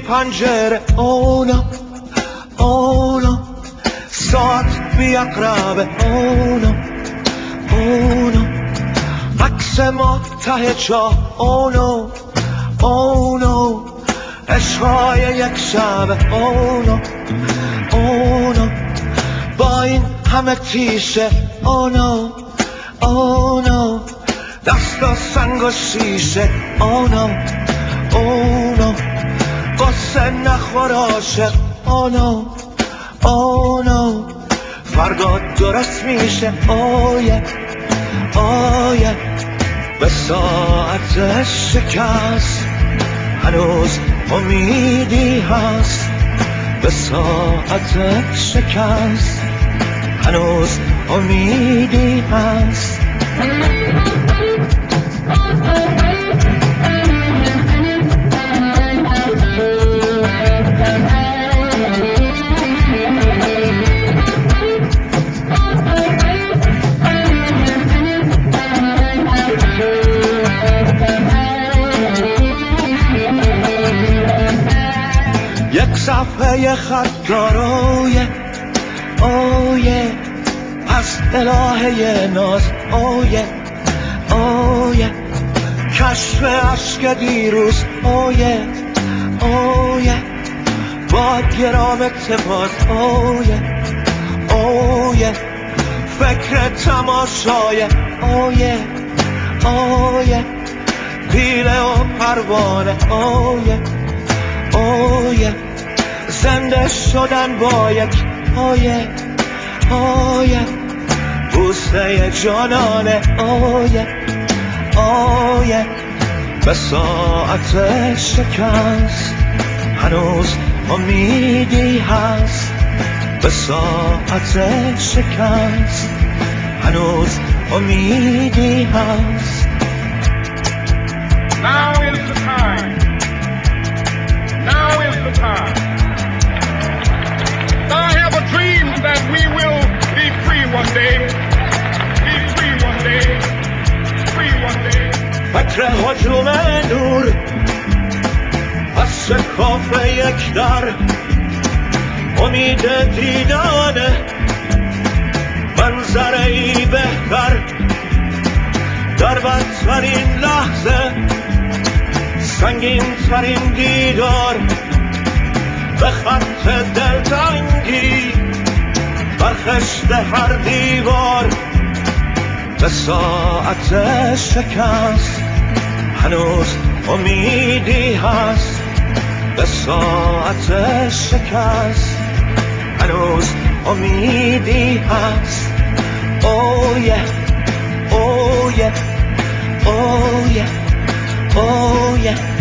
پنجره اونا اونا ساعت بیقربه اونا اونا عکس ما ته جا اونا اونا عشقای یک شبه اونا اونا با این همه تیشه اونا اونا دست و سنگ و شیشه اونا اونا قصه نخور عاشق اونا اونا فردا درست میشه اویه اویه به ساعت شکست هنوز امیدی هست به ساعت شکست هنوز امیدی هست یک صفحه خط دارویه اویه از الهه ناز اویه اویه کشف عشق دیروز اویه اویه با گرام تپاس اویه اویه فکر تماشایه اویه اویه پیله و پروانه اویه اویه زنده شدن با یک اویه اویه بوسه جانانه اویه اویه به ساعت شکست هنوز امیدی هست به ساعت شکست هنوز امیدی هست Now is the time. Now is the time. I have a dream that we will be free one day. Be free one day. Free one day. فکر هجوم نور از شکاف یک در امید دیدن منظری بهتر در بدترین لحظه سنگین ترین دیدار به خط دلتنگی برخشت هر دیوار به ساعت شکست هنوز امیدی هست به ساعت شکست هنوز امیدی هست اویه اویه اویه اویه